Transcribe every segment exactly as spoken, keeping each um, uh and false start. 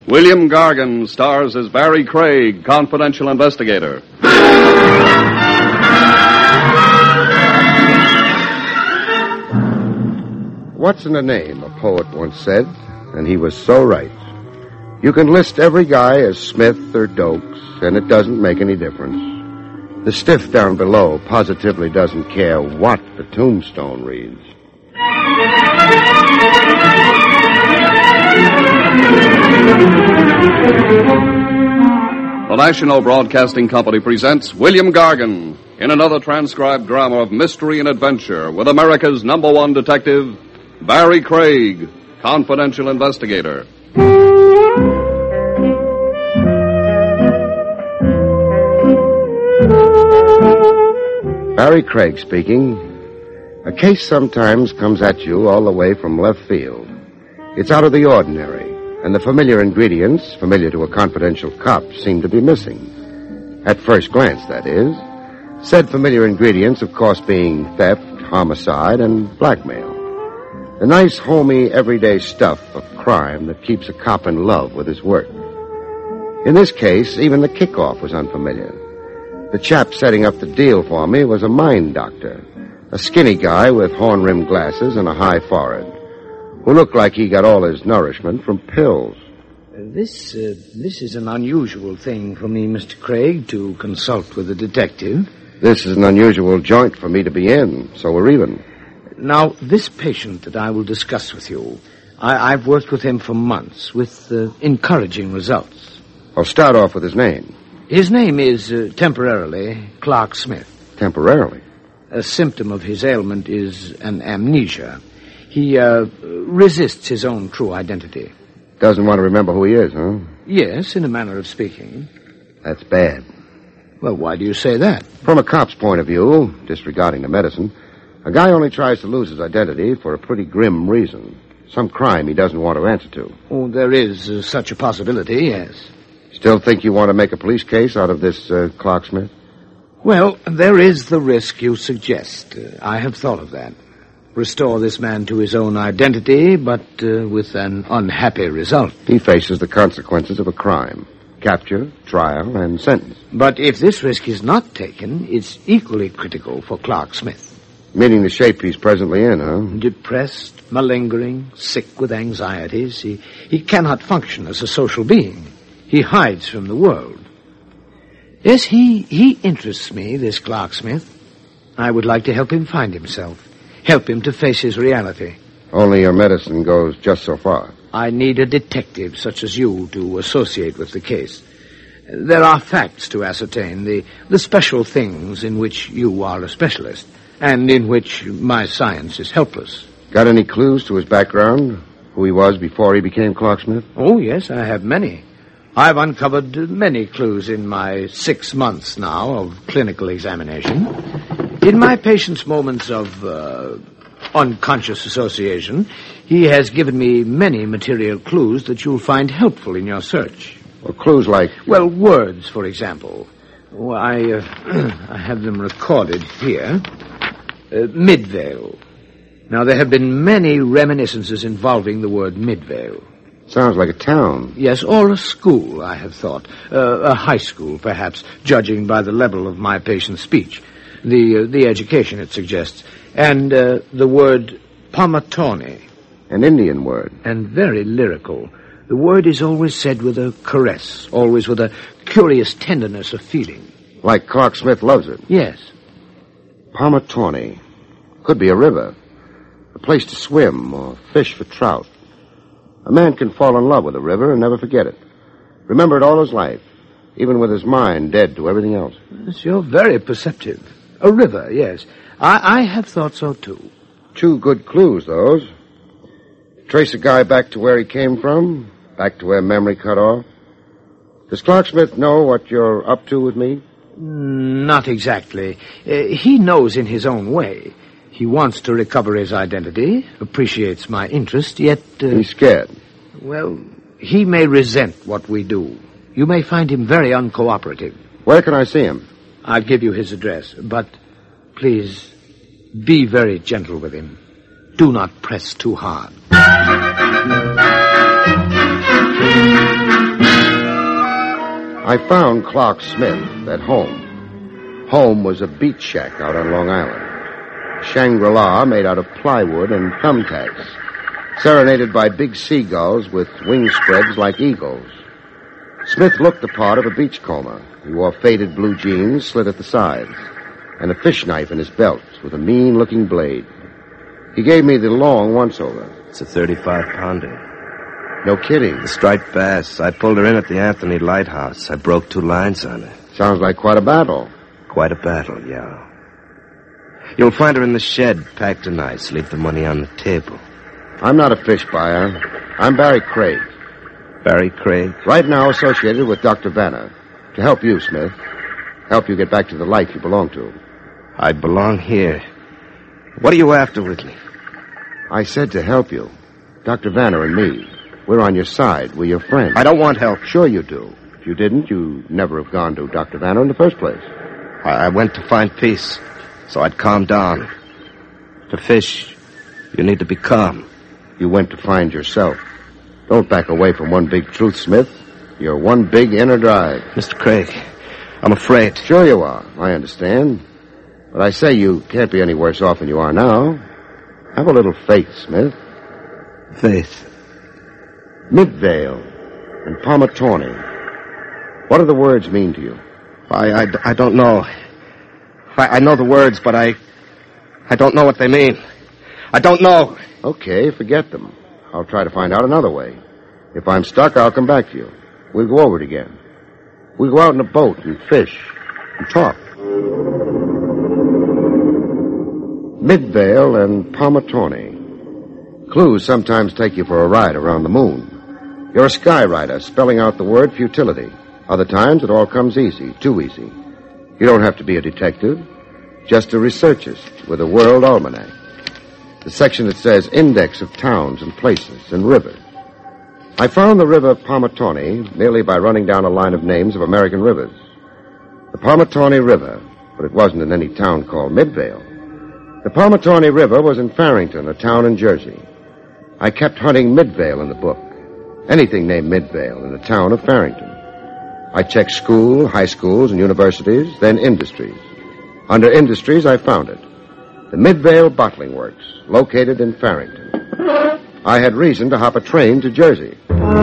William Gargan stars as Barry Craig, confidential investigator. What's in a name, a poet once said, and he was so right. You can list every guy as Smith or Dokes, and it doesn't make any difference. The stiff down below positively doesn't care what the tombstone reads. The National Broadcasting Company presents William Gargan in another transcribed drama of mystery and adventure with America's number one detective, Barry Craig, confidential investigator. Barry Craig speaking. A case sometimes comes at you all the way from left field. It's out of the ordinary, and the familiar ingredients, familiar to a confidential cop, seem to be missing. At first glance, that is. Said familiar ingredients, of course, being theft, homicide, and blackmail. The nice, homey, everyday stuff of crime that keeps a cop in love with his work. In this case, even the kickoff was unfamiliar. The chap setting up the deal for me was a mind doctor, a skinny guy with horn-rimmed glasses and a high forehead, who looked like he got all his nourishment from pills. Uh, this, uh, this is an unusual thing for me, Mister Craig, to consult with a detective. This is an unusual joint for me to be in, so we're even. Now, this patient that I will discuss with you, I, I've worked with him for months, with uh, encouraging results. I'll start off with his name. His name is, uh, temporarily, Clark Smith. Temporarily? A symptom of his ailment is an amnesia. He, uh, resists his own true identity. Doesn't want to remember who he is, huh? Yes, in a manner of speaking. That's bad. Well, why do you say that? From a cop's point of view, disregarding the medicine, a guy only tries to lose his identity for a pretty grim reason. Some crime he doesn't want to answer to. Oh, there is uh, such a possibility, yes. Still think you want to make a police case out of this uh, Clark Smith? Well, there is the risk you suggest. Uh, I have thought of that. Restore this man to his own identity, but uh, with an unhappy result. He faces the consequences of a crime. Capture, trial, and sentence. But if this risk is not taken, it's equally critical for Clark Smith. Meaning the shape he's presently in, huh? Depressed, malingering, sick with anxieties. He, he cannot function as a social being. He hides from the world. Yes, he, he interests me, this Clark Smith. I would like to help him find himself. Help him to face his reality. Only your medicine goes just so far. I need a detective such as you to associate with the case. There are facts to ascertain, the, the special things in which you are a specialist, and in which my science is helpless. Got any clues to his background? Who he was before he became Clark Smith? Oh, yes, I have many. I've uncovered many clues in my six months now of clinical examination. In my patient's moments of uh, unconscious association, he has given me many material clues that you'll find helpful in your search. Well, clues like... Well, words, for example. Oh, I, uh, I have them recorded here. Uh, Midvale. Now, there have been many reminiscences involving the word Midvale. Sounds like a town. Yes, or a school, I have thought. Uh, a high school, perhaps, judging by the level of my patient's speech. The uh, the education it suggests. And uh, the word Pomatone. An Indian word. And very lyrical. The word is always said with a caress, always with a curious tenderness of feeling. Like Clark Smith loves it. Yes. Pomatone. Could be a river. A place to swim or fish for trout. A man can fall in love with a river and never forget it. Remember it all his life, even with his mind dead to everything else. Yes, you're very perceptive. A river, yes. I, I have thought so, too. Two good clues, those. Trace a guy back to where he came from, back to where memory cut off. Does Clark Smith know what you're up to with me? Not exactly. Uh, he knows in his own way. He wants to recover his identity, appreciates my interest, yet... Uh, He's scared. Well, he may resent what we do. You may find him very uncooperative. Where can I see him? I'll give you his address, but please be very gentle with him. Do not press too hard. I found Clark Smith at home. Home was a beach shack out on Long Island. Shangri-La made out of plywood and thumbtacks, serenaded by big seagulls with wing spreads like eagles. Smith looked the part of a beachcomber. He wore faded blue jeans slit at the sides and a fish knife in his belt with a mean-looking blade. He gave me the long once-over. It's a thirty-five pounder. No kidding. The striped bass. I pulled her in at the Anthony Lighthouse. I broke two lines on her. Sounds like quite a battle. Quite a battle, yeah. You'll find her in the shed, packed and nice. Leave the money on the table. I'm not a fish buyer. I'm Barry Craig. Barry Craig? Right now associated with Doctor Vanner. To help you, Smith. Help you get back to the life you belong to. I belong here. What are you after with me? I said to help you. Doctor Vanner and me. We're on your side. We're your friends. I don't want help. Sure you do. If you didn't, you'd never have gone to Doctor Vanner in the first place. I, I went to find peace, so I'd calm down. To fish, you need to be calm. You went to find yourself. Don't back away from one big truth, Smith. You're one big inner drive. Mister Craig, I'm afraid. Sure you are. I understand. But I say you can't be any worse off than you are now. Have a little faith, Smith. Faith? Midvale and Pomatawny. What do the words mean to you? I, I, I don't know. I, I know the words, but I... I don't know what they mean. I don't know. Okay, forget them. I'll try to find out another way. If I'm stuck, I'll come back to you. We'll go over it again. We'll go out in a boat and fish and talk. Midvale and Pomatawny. Clues sometimes take you for a ride around the moon. You're a skywriter spelling out the word futility. Other times it all comes easy, too easy. You don't have to be a detective, just a researchist with a world almanac. The section that says index of towns and places and rivers. I found the river Pomatawny merely by running down a line of names of American rivers. The Pomatawny River, but it wasn't in any town called Midvale. The Pomatawny River was in Farrington, a town in Jersey. I kept hunting Midvale in the book. Anything named Midvale in the town of Farrington. I checked school, high schools, and universities, then industries. Under industries, I found it. The Midvale Bottling Works, located in Farrington. I had reason to hop a train to Jersey.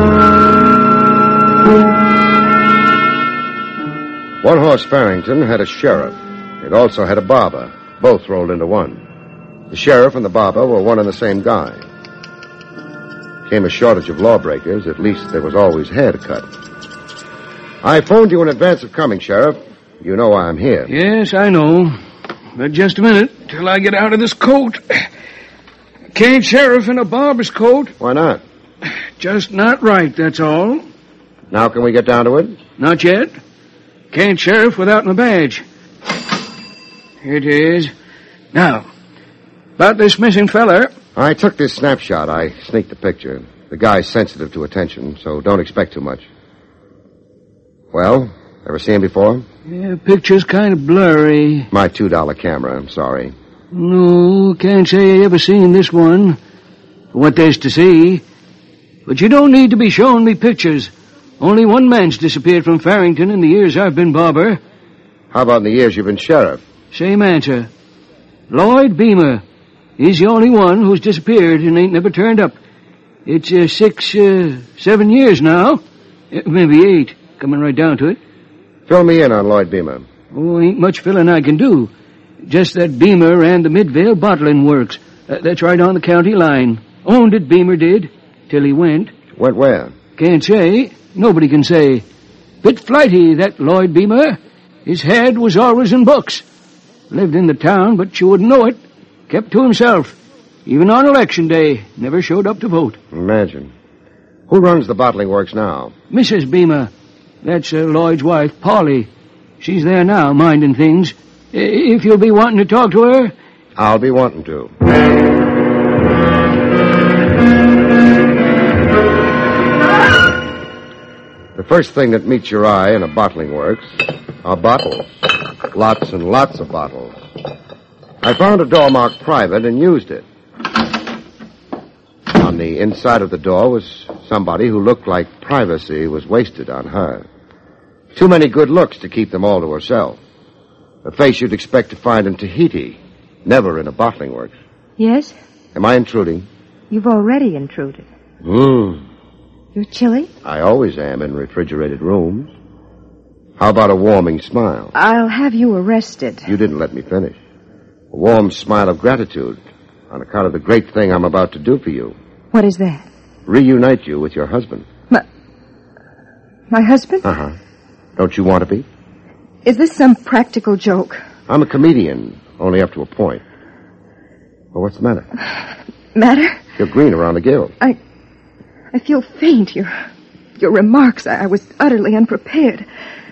One Horse Farrington had a sheriff. It also had a barber, both rolled into one. The sheriff and the barber were one and the same guy. Came a shortage of lawbreakers, at least there was always hair to cut. I phoned you in advance of coming, Sheriff. You know why I'm here. Yes, I know. But just a minute, till I get out of this coat. Can't sheriff in a barber's coat. Why not? Just not right, that's all. Now can we get down to it? Not yet. Can't sheriff without my badge. Here it is. Now, about this missing feller. I took this snapshot. I sneaked the picture. The guy's sensitive to attention, so don't expect too much. Well, ever seen him before? Yeah, picture's kind of blurry. My two dollar camera, I'm sorry. No, can't say I ever seen this one. What there's to see. But you don't need to be showing me pictures. Only one man's disappeared from Farrington in the years I've been barber. How about in the years you've been sheriff? Same answer. Lloyd Beamer. He's the only one who's disappeared and ain't never turned up. It's uh, six, uh, seven years now. Uh, maybe eight, coming right down to it. Fill me in on Lloyd Beamer. Oh, ain't much filling I can do. Just that Beamer ran the Midvale Bottling Works. Uh, that's right on the county line. Owned it, Beamer did, till he went. Went where? Can't say. Nobody can say. Bit flighty, that Lloyd Beamer. His head was always in books. Lived in the town, but you wouldn't know it. Kept to himself. Even on election day, never showed up to vote. Imagine. Who runs the bottling works now? Missus Beamer. That's uh, Lloyd's wife, Polly. She's there now, minding things. If you'll be wanting to talk to her... I'll be wanting to. The first thing that meets your eye in a bottling works are bottles. Lots and lots of bottles. I found a door marked private and used it. On the inside of the door was somebody who looked like privacy was wasted on her. Too many good looks to keep them all to herself. A face you'd expect to find in Tahiti, never in a bottling works. Yes? Am I intruding? You've already intruded. Hmm. You're chilly? I always am in refrigerated rooms. How about a warming smile? I'll have you arrested. You didn't let me finish. A warm smile of gratitude on account of the great thing I'm about to do for you. What is that? Reunite you with your husband. My... My husband? Uh-huh. Don't you want to be? Is this some practical joke? I'm a comedian, only up to a point. Well, what's the matter? Matter? You're green around the gills. I... I feel faint. Your... Your remarks, I, I was utterly unprepared.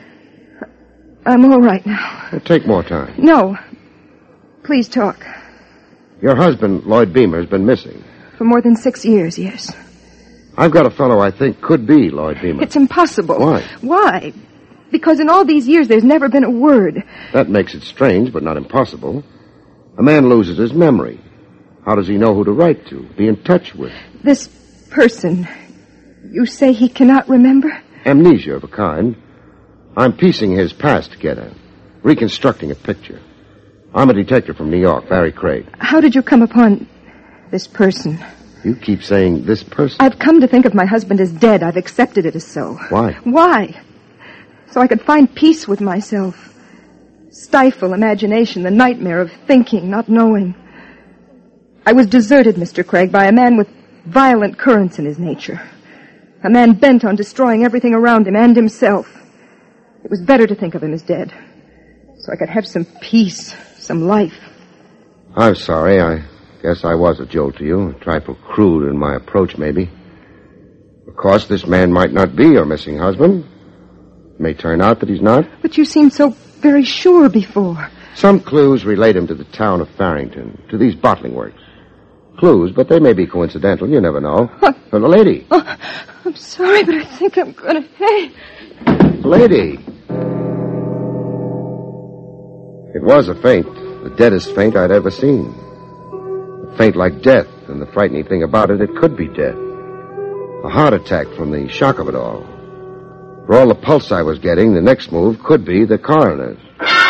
I'm all right now. Well, take more time. No. Please talk. Your husband, Lloyd Beamer, has been missing. For more than six years, yes. I've got a fellow I think could be Lloyd Beamer. It's impossible. Why? Why? Because in all these years, there's never been a word. That makes it strange, but not impossible. A man loses his memory. How does he know who to write to, be in touch with? This person, you say he cannot remember? Amnesia of a kind. I'm piecing his past together, reconstructing a picture. I'm a detective from New York, Barry Craig. How did you come upon this person? You keep saying this person. I've come to think of my husband as dead. I've accepted it as so. Why? Why? So I could find peace with myself. Stifle imagination, the nightmare of thinking, not knowing. I was deserted, Mister Craig, by a man with violent currents in his nature. A man bent on destroying everything around him and himself. It was better to think of him as dead, so I could have some peace, some life. I'm sorry. I guess I was a jolt to you. A trifle crude in my approach, maybe. Of course, this man might not be your missing husband. It may turn out that he's not. But you seemed so very sure before. Some clues relate him to the town of Farrington, to these bottling works. Clues, but they may be coincidental. You never know. What? Oh, the lady. Oh, I'm sorry, but I think I'm going to... Hey! The lady. It was a faint, the deadest faint I'd ever seen. A faint like death, and the frightening thing about it, it could be death. A heart attack from the shock of it all. For all the pulse I was getting, the next move could be the coroner's.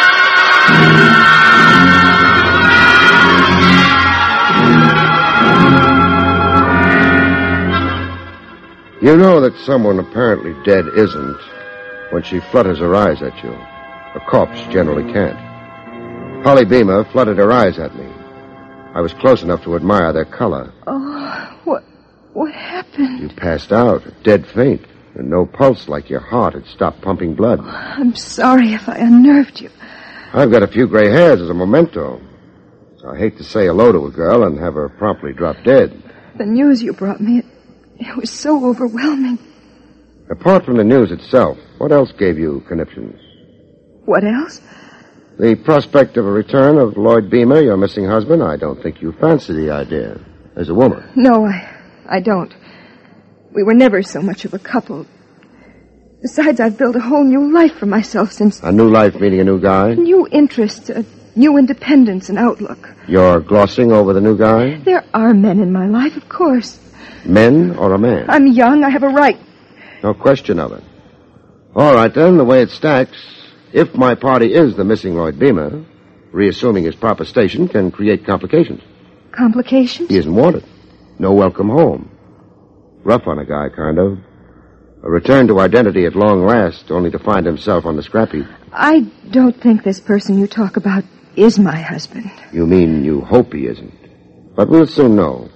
You know that someone apparently dead isn't when she flutters her eyes at you. A corpse generally can't. Polly Beamer fluttered her eyes at me. I was close enough to admire their color. Oh, what... what happened? You passed out, a dead faint, and no pulse like your heart had stopped pumping blood. I'm sorry if I unnerved you. I've got a few gray hairs as a memento. So I hate to say hello to a girl and have her promptly drop dead. The news you brought me, it, it was so overwhelming. Apart from the news itself, what else gave you conniptions? What else? The prospect of a return of Lloyd Beamer, your missing husband. I don't think you fancy the idea as a woman. No, I, I don't. We were never so much of a couple. Besides, I've built a whole new life for myself since... A new life meaning a new guy? New interests, a new independence and outlook. You're glossing over the new guy? There are men in my life, of course. Men or a man? I'm young. I have a right. No question of it. All right, then, the way it stacks, if my party is the missing Lloyd Beamer, reassuming his proper station can create complications. Complications? He isn't wanted. No welcome home. Rough on a guy, kind of. A return to identity at long last, only to find himself on the scrap heap. I don't think this person you talk about is my husband. You mean you hope he isn't. But we'll soon know.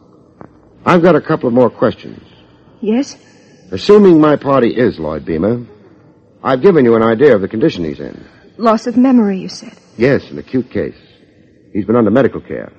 I've got a couple of more questions. Yes? Assuming my party is Lloyd Beamer, I've given you an idea of the condition he's in. Loss of memory, you said. Yes, an acute case. He's been under medical care.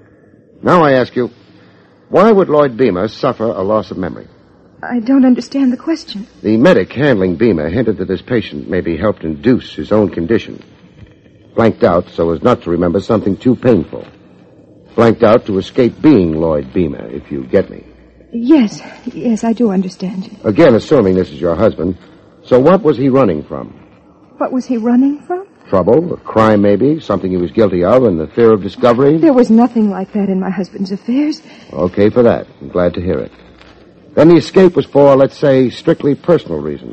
Now I ask you, why would Lloyd Beamer suffer a loss of memory? I don't understand the question. The medic handling Beamer hinted that this patient maybe helped induce his own condition. Blanked out so as not to remember something too painful. Blanked out to escape being Lloyd Beamer, if you get me. Yes, yes, I do understand you. Again, assuming this is your husband. So what was he running from? What was he running from? Trouble, a crime maybe, something he was guilty of, and the fear of discovery? There was nothing like that in my husband's affairs. Okay for that. I'm glad to hear it. Then the escape was for, let's say, strictly personal reasons.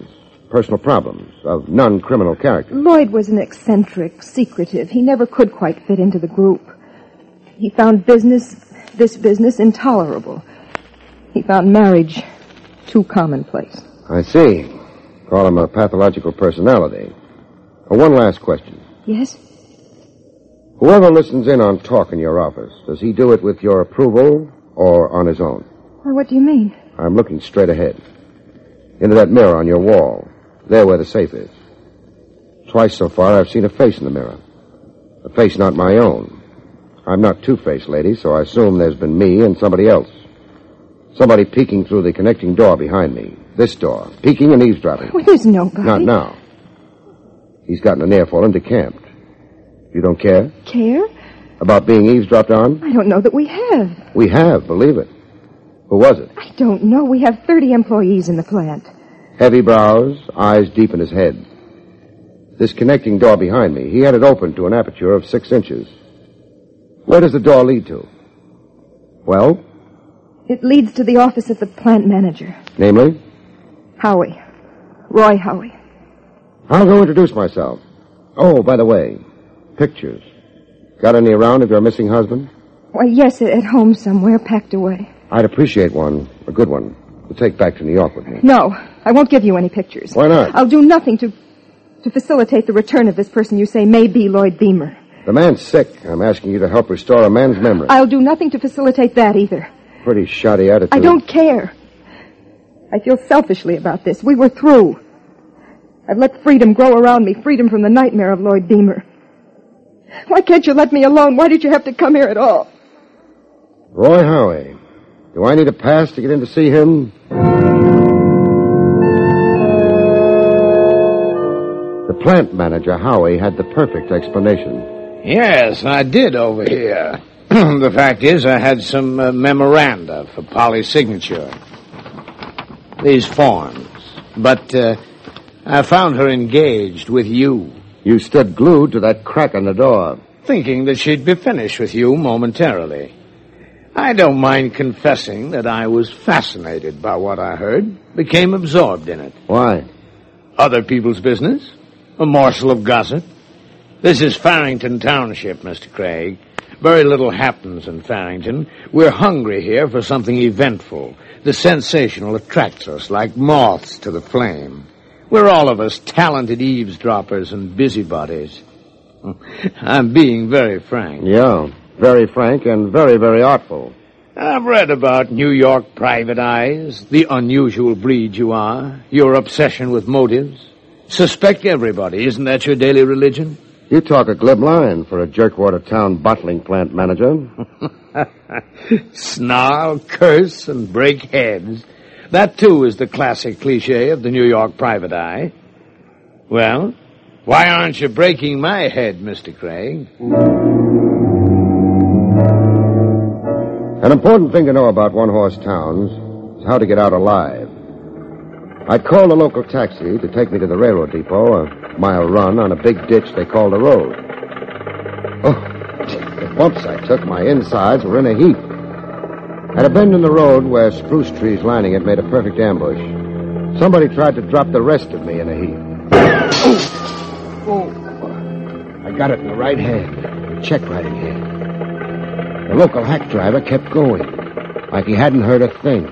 personal problems of non-criminal character. Lloyd was an eccentric, secretive. He never could quite fit into the group. He found business, this business, intolerable. He found marriage too commonplace. I see. Call him a pathological personality. Uh, one last question. Yes? Whoever listens in on talk in your office, does he do it with your approval or on his own? Well, what do you mean? I'm looking straight ahead. Into that mirror on your wall. There where the safe is. Twice so far I've seen a face in the mirror. A face not my own. I'm not Two-Face, lady, so I assume there's been me and somebody else. Somebody peeking through the connecting door behind me. This door. Peeking and eavesdropping. Well, there's nobody. Not now. He's gotten an earful and decamped. You don't care? Care? About being eavesdropped on? I don't know that we have. We have, believe it. Who was it? I don't know. We have thirty employees in the plant. Heavy brows, eyes deep in his head. This connecting door behind me, he had it open to an aperture of six inches. Where does the door lead to? Well? It leads to the office of the plant manager. Namely? Howie. Roy Howie. I'll go introduce myself. Oh, by the way, pictures. Got any around of your missing husband? Why, yes, at home somewhere, packed away. I'd appreciate one, a good one, to take back to New York with me. No, I won't give you any pictures. Why not? I'll do nothing to to facilitate the return of this person you say may be Lloyd Beamer. The man's sick. I'm asking you to help restore a man's memory. I'll do nothing to facilitate that either. Pretty shoddy attitude. I don't care. I feel selfishly about this. We were through. I've let freedom grow around me, freedom from the nightmare of Lloyd Beamer. Why can't you let me alone? Why did you have to come here at all? Roy Howie. Do I need a pass to get in to see him? The plant manager, Howie, had the perfect explanation. Yes, I did over here. The fact is, I had some uh, memoranda for Polly's signature. These forms. But uh, I found her engaged with you. You stood glued to that crack in the door. Thinking that she'd be finished with you momentarily. I don't mind confessing that I was fascinated by what I heard, became absorbed in it. Why? Other people's business? A morsel of gossip? This is Farrington Township, Mister Craig. Very little happens in Farrington. We're hungry here for something eventful. The sensational attracts us like moths to the flame. We're all of us talented eavesdroppers and busybodies. I'm being very frank. Yeah, very frank and very, very artful. I've read about New York private eyes, the unusual breed you are, your obsession with motives. Suspect everybody. Isn't that your daily religion? You talk a glib line for a Jerkwater Town bottling plant manager. Snarl, curse, and break heads. That, too, is the classic cliche of the New York private eye. Well, why aren't you breaking my head, Mister Craig? An important thing to know about one-horse towns is how to get out alive. I'd called a local taxi to take me to the railroad depot, a mile run on a big ditch they called a road. Oh, the bumps I took, my insides were in a heap. At a bend in the road where spruce trees lining it made a perfect ambush, somebody tried to drop the rest of me in a heap. Oh, oh. I got it in the right hand, check writing hand. The local hack driver kept going, like he hadn't heard a thing.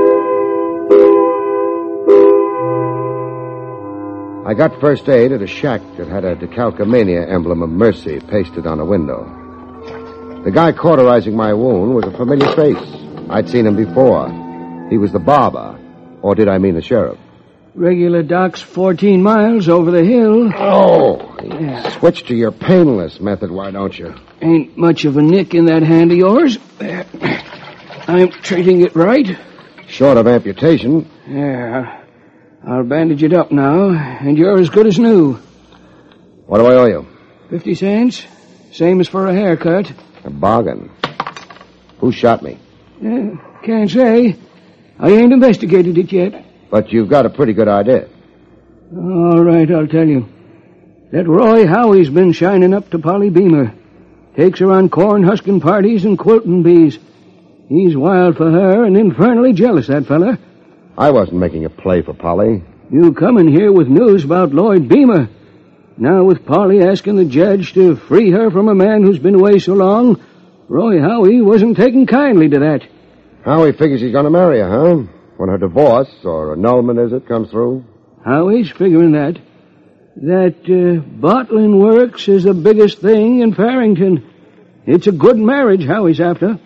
I got first aid at a shack that had a decalcomania emblem of mercy pasted on a window. The guy cauterizing my wound was a familiar face. I'd seen him before. He was the barber. Or did I mean the sheriff? Regular doc's fourteen miles over the hill. Oh, yeah. Switch to your painless method, why don't you? Ain't much of a nick in that hand of yours. I'm treating it right. Short of amputation. Yeah. I'll bandage it up now, and you're as good as new. What do I owe you? Fifty cents. Same as for a haircut. A bargain. Who shot me? Uh, can't say. I ain't investigated it yet. But you've got a pretty good idea. All right, I'll tell you. That Roy Howie's been shining up to Polly Beamer. Takes her on corn-husking parties and quilting bees. He's wild for her and infernally jealous, that fella. I wasn't making a play for Polly. You coming here with news about Lloyd Beamer. Now with Polly asking the judge to free her from a man who's been away so long, Roy Howie wasn't taking kindly to that. Howie figures he's going to marry her, huh? When her divorce, or annulment, is it, comes through? Howie's figuring that. That uh, bottling works is the biggest thing in Farrington. It's a good marriage Howie's after.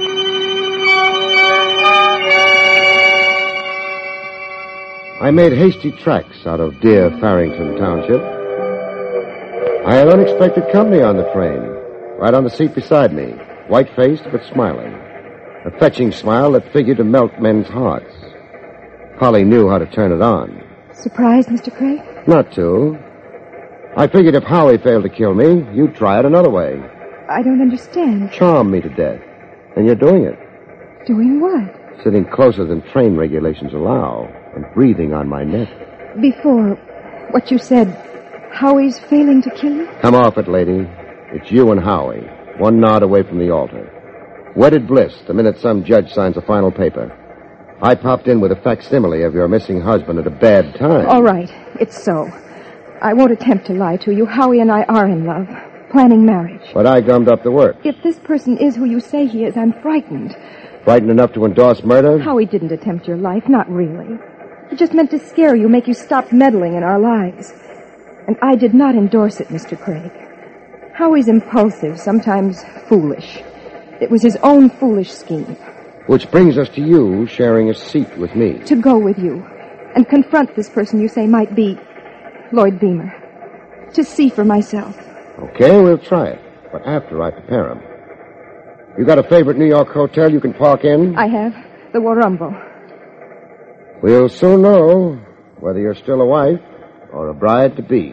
I made hasty tracks out of dear Farrington Township. I had unexpected company on the train, right on the seat beside me, white-faced but smiling. A fetching smile that figured to melt men's hearts. Polly knew how to turn it on. Surprised, Mister Craig? Not too. I figured if Howie failed to kill me, you'd try it another way. I don't understand. Charm me to death. And you're doing it. Doing what? Sitting closer than train regulations allow, and breathing on my neck. Before what you said, Howie's failing to kill you? Come off it, lady. It's you and Howie, one nod away from the altar. Wedded bliss the minute some judge signs a final paper. I popped in with a facsimile of your missing husband at a bad time. All right, it's so. I won't attempt to lie to you. Howie and I are in love, planning marriage. But I gummed up the work. If this person is who you say he is, I'm frightened. Frightened enough to endorse murder? Howie didn't attempt your life, not really. He just meant to scare you, make you stop meddling in our lives. And I did not endorse it, Mister Craig. Howie's impulsive, sometimes foolish. It was his own foolish scheme. Which brings us to you sharing a seat with me. To go with you and confront this person you say might be Lloyd Beamer. To see for myself. Okay, we'll try it. But after I prepare him. You got a favorite New York hotel you can park in? I have. The Warumbo. We'll soon know whether you're still a wife or a bride-to-be.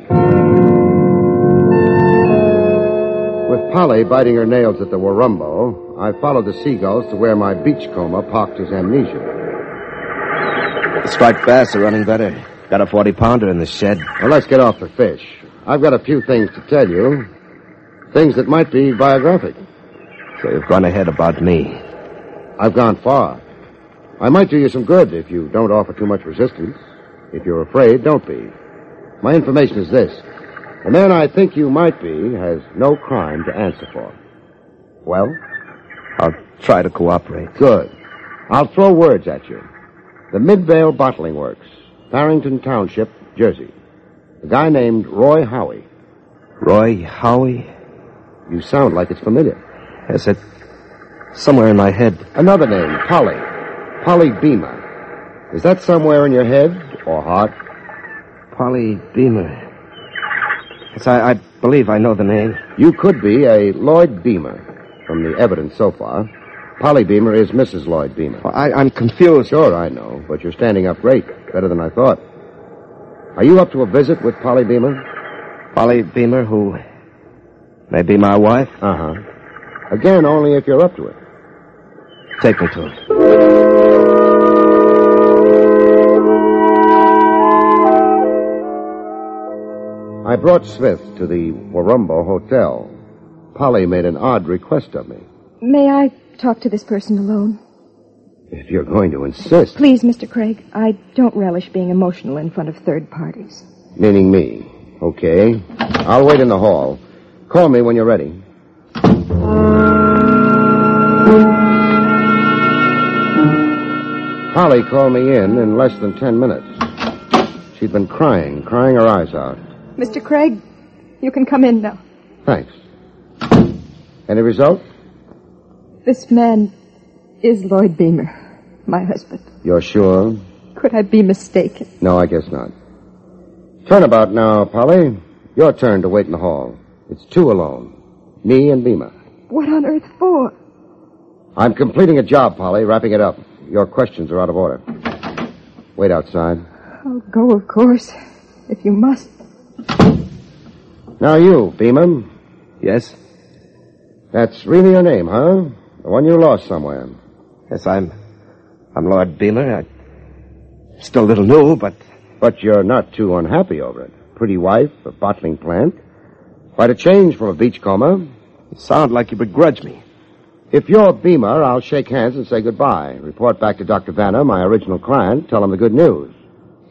With Polly biting her nails at the Warumbo, I followed the seagulls to where my beachcomber parked his amnesia. The striped bass are running better. Got a forty-pounder in the shed. Well, let's get off the fish. I've got a few things to tell you. Things that might be biographic. So you've gone ahead about me. I've gone far. I might do you some good if you don't offer too much resistance. If you're afraid, don't be. My information is this. The man I think you might be has no crime to answer for. Well? I'll try to cooperate. Good. I'll throw words at you. The Midvale Bottling Works, Farrington Township, Jersey. A guy named Roy Howie. Roy Howie? You sound like it's familiar. Yes, it... somewhere in my head. Another name, Polly. Polly Beamer. Is that somewhere in your head or heart? Polly Beamer. Yes, I, I believe I know the name. You could be a Lloyd Beamer, from the evidence so far. Polly Beamer is Missus Lloyd Beamer. Well, I, I'm confused. Sure, I know, but you're standing up great. Better than I thought. Are you up to a visit with Polly Beamer? Polly Beamer, who may be my wife? Uh-huh. Again, only if you're up to it. Take me to it. I brought Smith to the Warumbo Hotel. Polly made an odd request of me. May I talk to this person alone? If you're going to insist. Please, Mister Craig, I don't relish being emotional in front of third parties. Meaning me. Okay. I'll wait in the hall. Call me when you're ready. Polly called me in in less than ten minutes. She'd been crying, crying her eyes out. Mister Craig, you can come in now. Thanks. Any result? This man is Lloyd Beamer, my husband. You're sure? Could I be mistaken? No, I guess not. Turnabout now, Polly. Your turn to wait in the hall. It's two alone. Me and Beamer. What on earth for? I'm completing a job, Polly, wrapping it up. Your questions are out of order. Wait outside. I'll go, of course, if you must. Now you, Beamer. Yes? That's really your name, huh? The one you lost somewhere. Yes, I'm... I'm Lord Beamer. I'm still a little new, but... But you're not too unhappy over it. Pretty wife, a bottling plant. Quite a change from a beachcomber. You sound like you begrudge me. If you're Beamer, I'll shake hands and say goodbye. Report back to Doctor Vanner, my original client. Tell him the good news.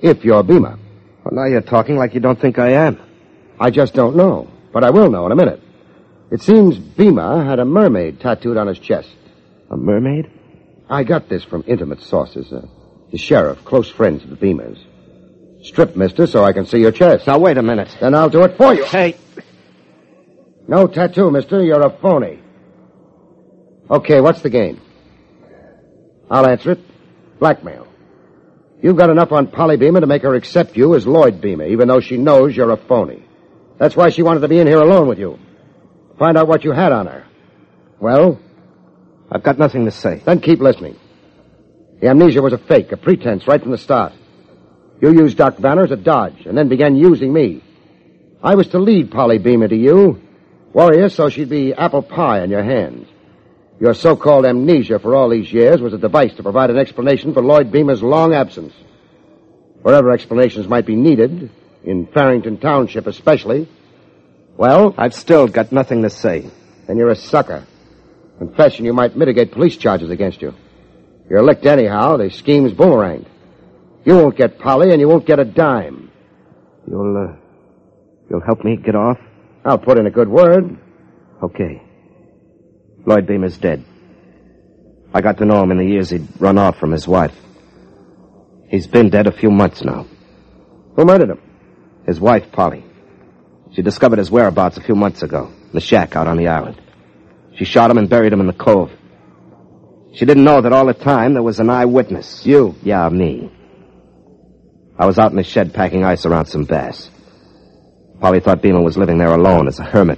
if you're Beamer. Well, now you're talking like you don't think I am. I just don't know, but I will know in a minute. It seems Beamer had a mermaid tattooed on his chest. A mermaid? I got this from intimate sources. Uh, the sheriff, close friends of the Beamers. Strip, mister, so I can see your chest. Now, wait a minute. Then I'll do it for you. Hey. No tattoo, mister. You're a phony. Okay, what's the game? I'll answer it. Blackmail. You've got enough on Polly Beamer to make her accept you as Lloyd Beamer, even though she knows you're a phony. That's why she wanted to be in here alone with you. Find out what you had on her. Well? I've got nothing to say. Then keep listening. The amnesia was a fake, a pretense right from the start. You used Doc Banner as a dodge, and then began using me. I was to lead Polly Beamer to you, warrior, so she'd be apple pie in your hands. Your so-called amnesia for all these years was a device to provide an explanation for Lloyd Beamer's long absence. Wherever explanations might be needed, in Farrington Township especially, well... I've still got nothing to say. Then you're a sucker. Confession you might mitigate police charges against you. You're licked anyhow. The scheme's boomeranged. You won't get Polly, and you won't get a dime. You'll, uh, you'll help me get off? I'll put in a good word. Okay. Lloyd Beamer's dead. I got to know him in the years he'd run off from his wife. He's been dead a few months now. Who murdered him? His wife, Polly. She discovered his whereabouts a few months ago, in the shack out on the island. She shot him and buried him in the cove. She didn't know that all the time there was an eyewitness. You? Yeah, me. I was out in the shed packing ice around some bass. Polly thought Beamer was living there alone as a hermit.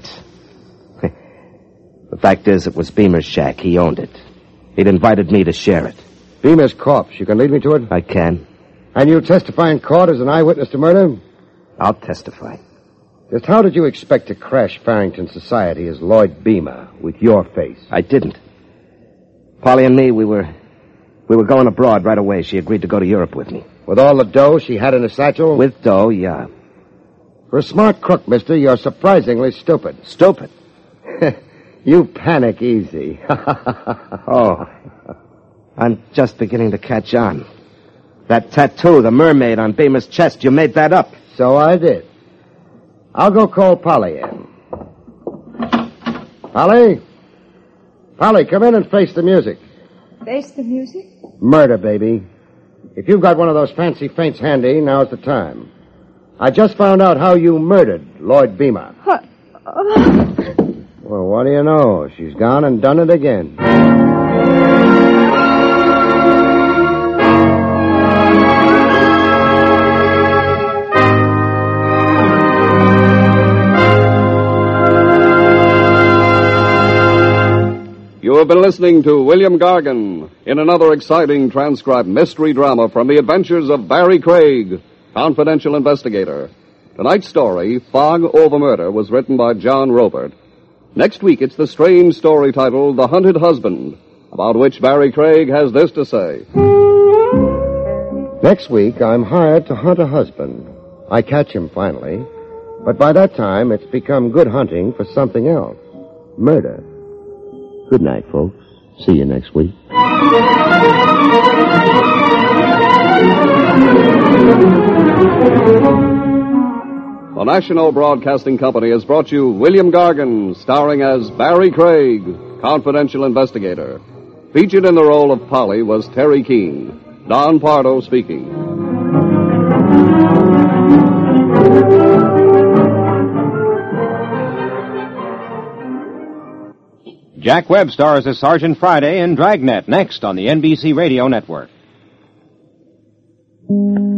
The fact is, it was Beamer's shack. He owned it. He'd invited me to share it. Beamer's corpse. You can lead me to it? I can. And you'll testify in court as an eyewitness to murder? I'll testify. Just how did you expect to crash Farrington society as Lloyd Beamer with your face? I didn't. Polly and me, we were... We were going abroad right away. She agreed to go to Europe with me. With all the dough she had in her satchel? With dough, yeah. For a smart crook, mister, you're surprisingly stupid. Stupid? You panic easy. Oh. I'm just beginning to catch on. That tattoo, the mermaid on Beamer's chest, you made that up. So I did. I'll go call Polly in. Polly? Polly, come in and face the music. Face the music? Murder, baby. If you've got one of those fancy feints handy, now's the time. I just found out how you murdered Lloyd Beamer. What? Oh. Well, what do you know? She's gone and done it again. You have been listening to William Gargan in another exciting transcribed mystery drama from the adventures of Barry Craig, confidential investigator. Tonight's story, Fog Over Murder, was written by John Robert. Next week, it's the strange story titled The Hunted Husband, about which Barry Craig has this to say. Next week, I'm hired to hunt a husband. I catch him finally, but by that time, it's become good hunting for something else. Murder. Good night, folks. See you next week. The National Broadcasting Company has brought you William Gargan, starring as Barry Craig, confidential investigator. Featured in the role of Polly was Terry Keane. Don Pardo speaking. Jack Webb stars as Sergeant Friday in Dragnet, next on the N B C Radio Network.